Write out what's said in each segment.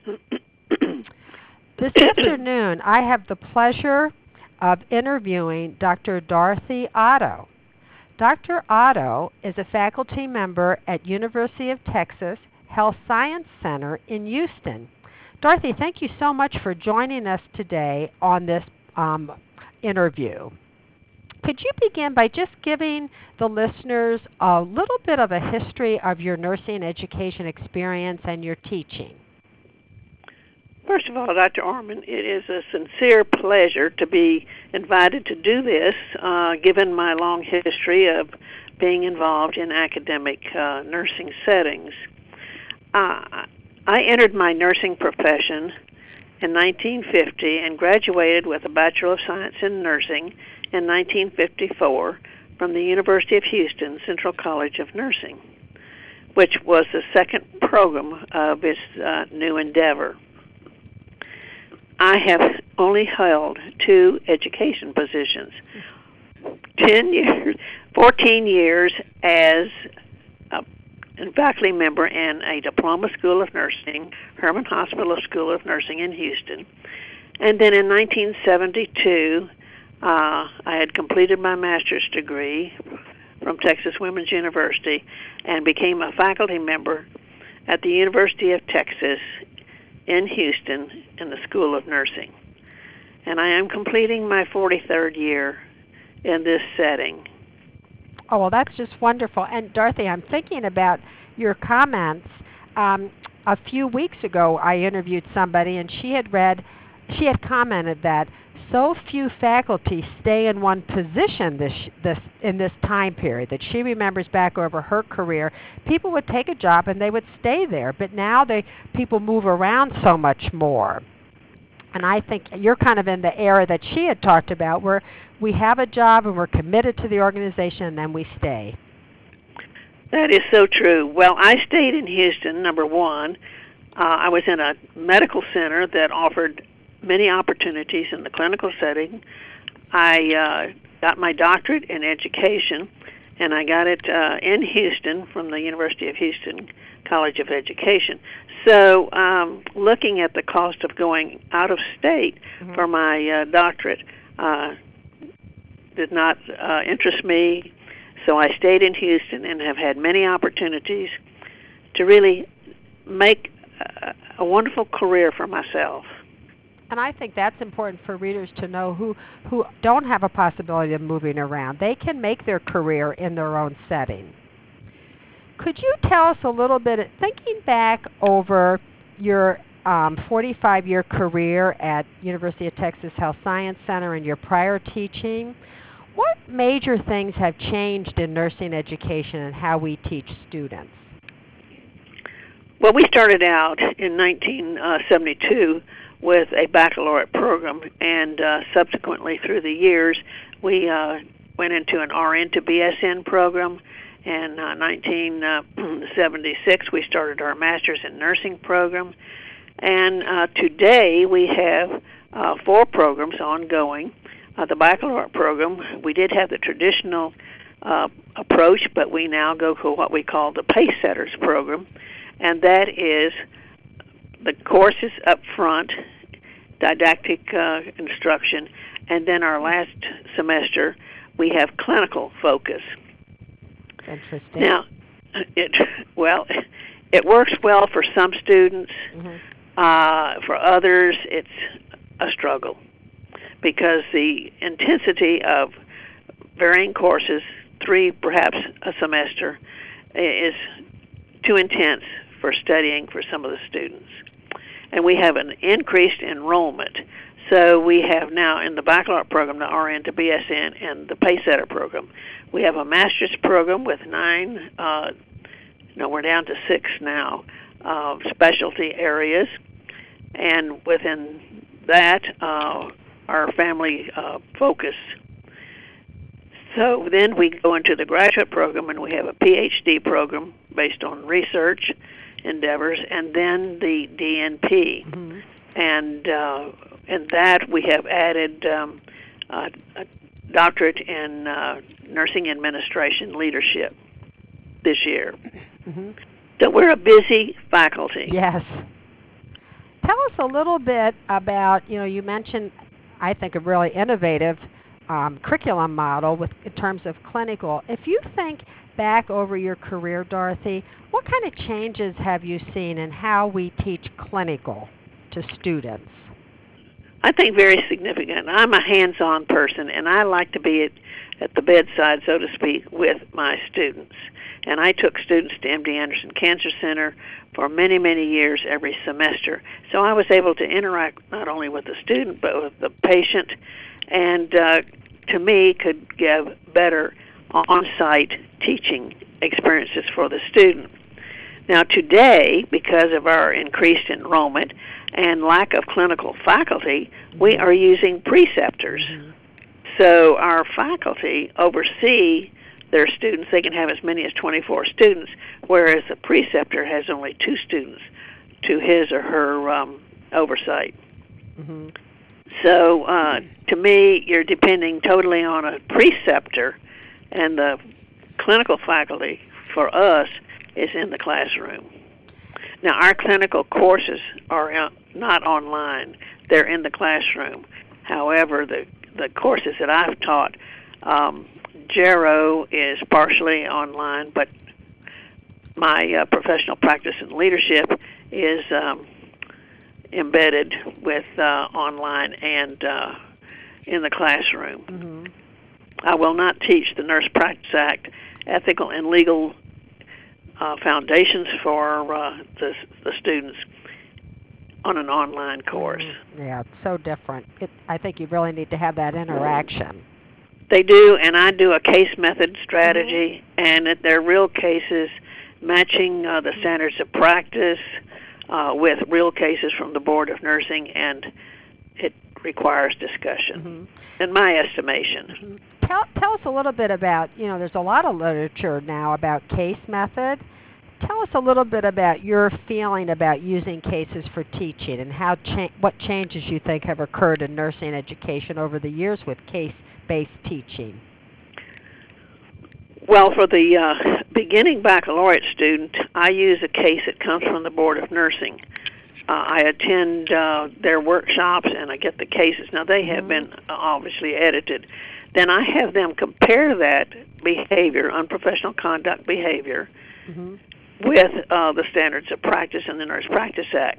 This afternoon, I have the pleasure of interviewing Dr. Dorothy Otto. Dr. Otto is a faculty member at University of Texas Health Science Center in Houston. Dorothy, thank you so much for joining us today on this interview. Could you begin by just giving the listeners a little bit of a history of your nursing education experience and your teaching? First of all, Dr. Orman, it is a sincere pleasure to be invited to do this, given my long history of being involved in academic nursing settings. I entered my nursing profession in 1950 and graduated with a Bachelor of Science in Nursing in 1954 from the University of Houston Central College of Nursing, which was the second program of its new endeavor. I have only held 2 education positions, 14 years as a faculty member in a Diploma School of Nursing, Herman Hospital School of Nursing in Houston. And then in 1972, I had completed my master's degree from Texas Women's University and became a faculty member at the University of Texas in Houston in the School of Nursing. And I am completing my 43rd year in this setting. Oh, well, that's just wonderful. And Dorothy, I'm thinking about your comments. A few weeks ago, I interviewed somebody, and she had commented that so few faculty stay in one position in this time period, that she remembers back over her career. People would take a job and they would stay there, but now people move around so much more. And I think you're kind of in the era that she had talked about, where we have a job and we're committed to the organization and then we stay. That is so true. Well, I stayed in Houston, number one. I was in a medical center that offered many opportunities in the clinical setting. I got my doctorate in education, and I got it in Houston from the University of Houston College of Education. So looking at the cost of going out of state for my doctorate did not interest me, so I stayed in Houston and have had many opportunities to really make a wonderful career for myself. And I think that's important for readers to know who don't have a possibility of moving around. They can make their career in their own setting. Could you tell us a little bit, thinking back over your 45-year career at University of Texas Health Science Center and your prior teaching, what major things have changed in nursing education and how we teach students? Well, we started out in 1972 with a baccalaureate program, and subsequently through the years, we went into an RN to BSN program. In 1976, we started our Master's in Nursing program, and today we have 4 programs ongoing. The baccalaureate program, we did have the traditional approach, but we now go to what we call the Pace Setters program, and that is the courses up front, didactic instruction, and then our last semester we have clinical focus. Interesting. Now, it works well for some students. For others, it's a struggle because the intensity of varying courses, 3 perhaps a semester, is too intense for studying for some of the students. And we have an increased enrollment. So we have now in the baccalaureate program, the RN to BSN, and the Pacesetter program. We have a master's program with 9, we're down to 6 now, specialty areas. And within that, our family focus. So then we go into the graduate program, and we have a PhD program based on research endeavors, and then the DNP. And in that we have added a doctorate in nursing administration leadership this year. So we're a busy faculty. Yes. us a little bit about, you mentioned, I think, a really innovative curriculum model in terms of clinical. If you think back over your career, Dorothy, what kind of changes have you seen in how we teach clinical to students? I think very significant. I'm a hands-on person, and I like to be at the bedside, so to speak, with my students. And I took students to MD Anderson Cancer Center for many, many years every semester. So I was able to interact not only with the student, but with the patient, and to me could give better on-site teaching experiences for the student. Now today, because of our increased enrollment and lack of clinical faculty, we are using preceptors. So our faculty oversee their students. They can have as many as 24 students, whereas the preceptor has only 2 students to his or her oversight. So to me, you're depending totally on a preceptor, and the clinical faculty for us is in the classroom. Now, our clinical courses are not online. They're in the classroom. However, the courses that I've taught, Gero is partially online, but my professional practice and leadership is embedded with online and in the classroom. I will not teach the Nurse Practice Act, ethical and legal foundations for the students on an online course. Yeah, it's so different. I think you really need to have that interaction. They do, and I do a case method strategy, and they're real cases matching the standards of practice with real cases from the Board of Nursing, and it requires discussion, in my estimation. Tell us a little bit about, there's a lot of literature now about case method. Tell us a little bit about your feeling about using cases for teaching and what changes you think have occurred in nursing education over the years with case-based teaching. Well, for the beginning baccalaureate student, I use a case that comes from the Board of Nursing. I attend their workshops and I get the cases. Now, they have been obviously edited. Then I have them compare that behavior, unprofessional conduct behavior, with the standards of practice in the Nurse Practice Act.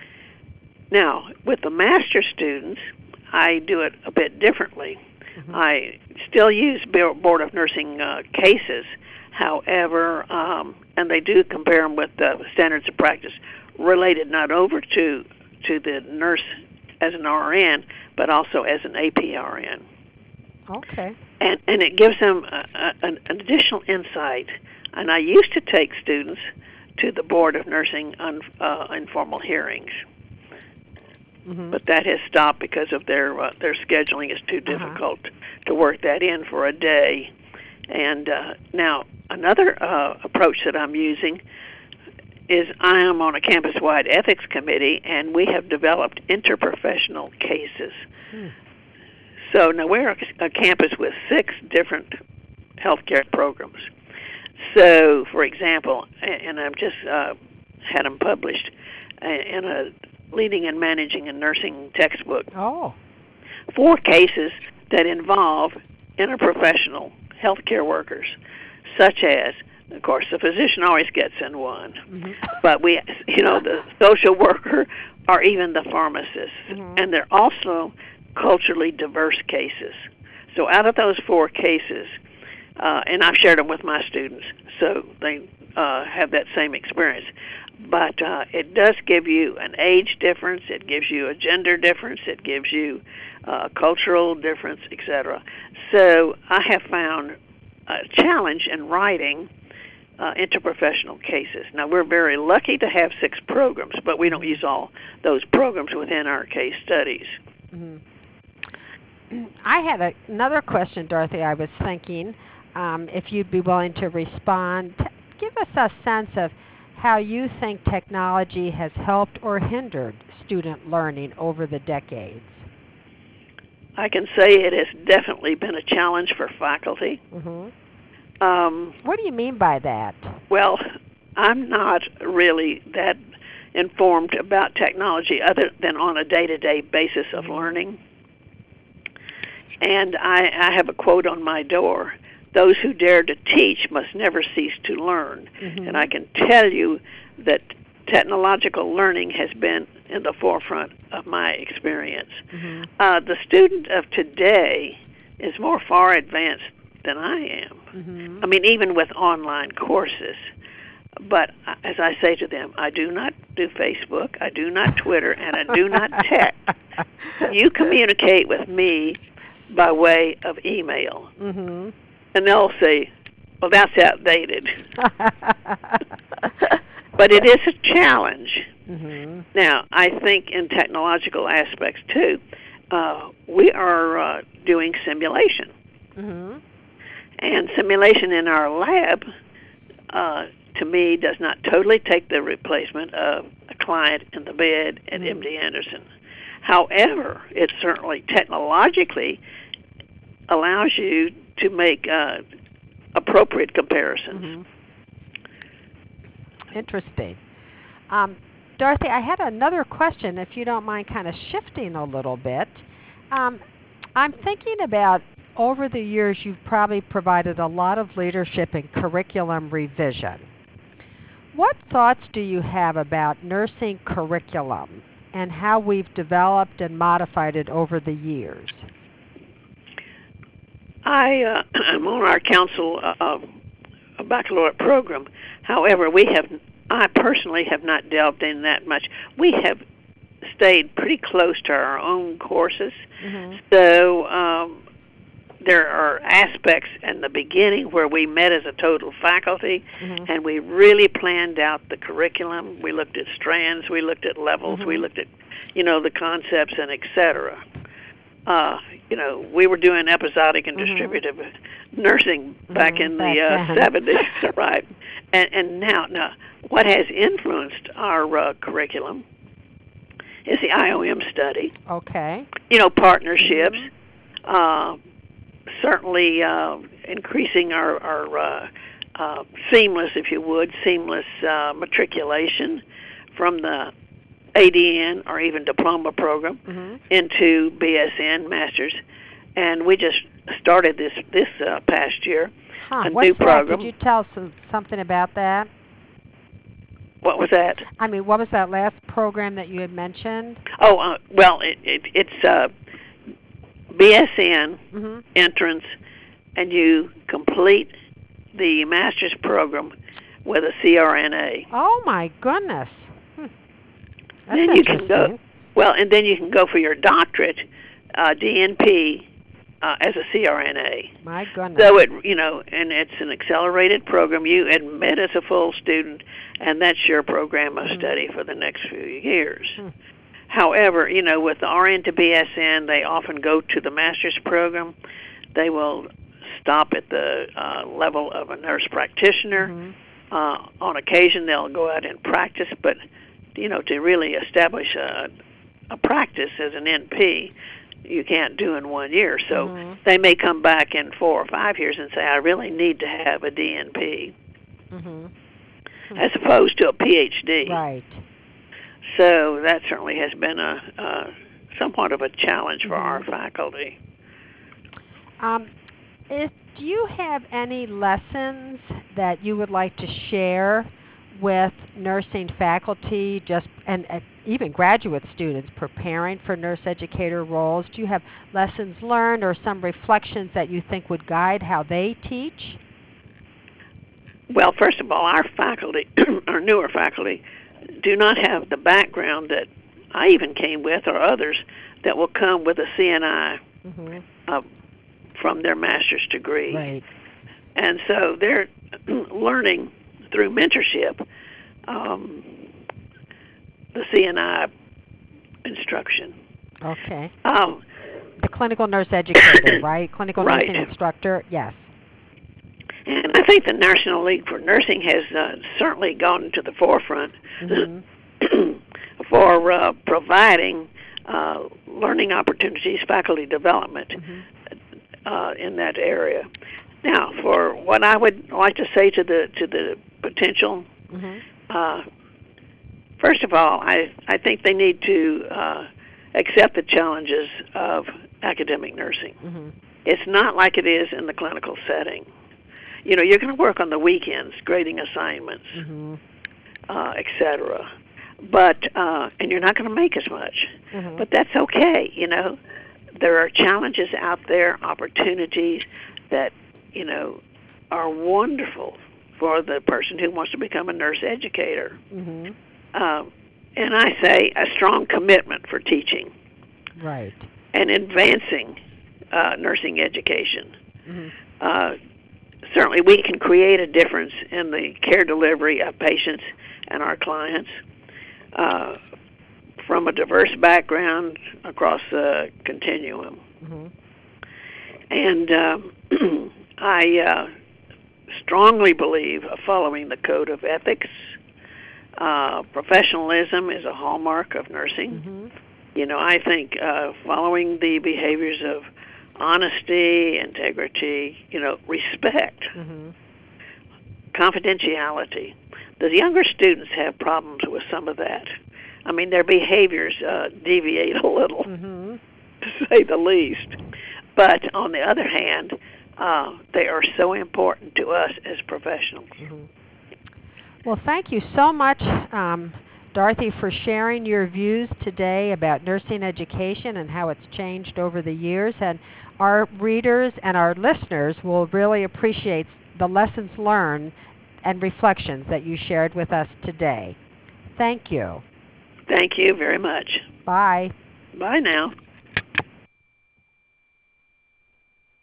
Now, with the master students, I do it a bit differently. I still use Board of Nursing cases, however, and they do compare them with the standards of practice related not over to the nurse as an RN, but also as an APRN. Okay. And it gives them an additional insight. And I used to take students to the Board of Nursing informal hearings. But that has stopped because of their scheduling is too difficult to work that in for a day. And now another approach that I'm using is I am on a campus-wide ethics committee, and we have developed interprofessional cases. So now we're a campus with 6 different healthcare programs. So, for example, and I've just had them published in a Leading and Managing a Nursing textbook. 4 cases that involve interprofessional healthcare workers, such as, of course, the physician always gets in one, but the social worker or even the pharmacist, and they're also culturally diverse cases. So out of those 4 cases, and I've shared them with my students, so they have that same experience. But it does give you an age difference, it gives you a gender difference, it gives you a cultural difference, etc. So I have found a challenge in writing interprofessional cases. Now, we're very lucky to have 6 programs, but we don't use all those programs within our case studies. I had another question, Dorothy, I was thinking, if you'd be willing to respond. Give us a sense of how you think technology has helped or hindered student learning over the decades. I can say it has definitely been a challenge for faculty. What do you mean by that? Well, I'm not really that informed about technology other than on a day-to-day basis of learning. And I have a quote on my door: "Those who dare to teach must never cease to learn." And I can tell you that technological learning has been in the forefront of my experience. The student of today is more far advanced than I am. I mean, even with online courses. But as I say to them, I do not do Facebook, I do not Twitter, and I do not text. You communicate with me by way of email. And they'll say, well, that's outdated. But it is a challenge. Now, I think in technological aspects, too, we are doing simulation. And simulation in our lab, to me, does not totally take the replacement of a client in the bed at MD Anderson. However, it certainly technologically allows you to make appropriate comparisons. Interesting. Dorothy, I had another question, if you don't mind kind of shifting a little bit. I'm thinking about, over the years, you've probably provided a lot of leadership in curriculum revision. What thoughts do you have about nursing curriculum and how we've developed and modified it over the years? I'm on our council a baccalaureate program. However, I personally have not delved in that much. We have stayed pretty close to our own courses. So there are aspects in the beginning where we met as a total faculty, and we really planned out the curriculum. We looked at strands, we looked at levels, we looked at, the concepts, and et cetera. We were doing episodic and distributive nursing back in the 70s, right? And now, what has influenced our curriculum is the IOM study. Okay. Partnerships. Certainly increasing our seamless matriculation from the ADN or even diploma program into BSN Masters, and we just started this past year a new program. Could you tell us something about that? What was that? I mean, what was that last program that you had mentioned? Oh, well, it's BSN entrance, and you complete the master's program with a CRNA. Oh my goodness! Then you can go. Well, and then you can go for your doctorate, DNP, as a CRNA. My goodness! So and it's an accelerated program. You admit as a full student, and that's your program of study for the next few years. However, with the RN to BSN, they often go to the master's program. They will stop at the level of a nurse practitioner. On occasion, they'll go out and practice, but to really establish a practice as an NP, you can't do in 1 year. So they may come back in 4 or 5 years and say, I really need to have a DNP, as opposed to a PhD. Right. So that certainly has been a somewhat of a challenge for our faculty. Do you have any lessons that you would like to share with nursing faculty, and even graduate students preparing for nurse educator roles? Do you have lessons learned or some reflections that you think would guide how they teach? Well, first of all, our faculty, our newer faculty, do not have the background that I even came with, or others that will come with a CNI from their master's degree. Right. And so they're learning through mentorship the CNI instruction. Okay. The clinical nurse educator, right? Clinical nursing instructor, yes. And I think the National League for Nursing has certainly gone to the forefront for providing learning opportunities, faculty development in that area. Now, for what I would like to say to the potential First of all, I think they need to accept the challenges of academic nursing. Mm-hmm. It's not like it is in the clinical setting. You know, you're going to work on the weekends, grading assignments, Mm-hmm. etc. But and you're not going to make as much. Mm-hmm. But that's okay. You know, there are challenges out there, opportunities that are wonderful for the person who wants to become a nurse educator. Mm-hmm. And I say a strong commitment for teaching. Right. And advancing nursing education. Mm-hmm. Certainly we can create a difference in the care delivery of patients and our clients from a diverse background across the continuum. Mm-hmm. And I strongly believe following the code of ethics. Professionalism is a hallmark of nursing. Mm-hmm. You know, I think following the behaviors of honesty, integrity, respect, Mm-hmm. confidentiality. The younger students have problems with some of that. I mean, their behaviors deviate a little, Mm-hmm. to say the least. But on the other hand, they are so important to us as professionals. Mm-hmm. Well, thank you so much, Dorothy, for sharing your views today about nursing education and how it's changed over the years. And our readers and our listeners will really appreciate the lessons learned and reflections that you shared with us today. Thank you. Thank you very much. Bye. Bye now.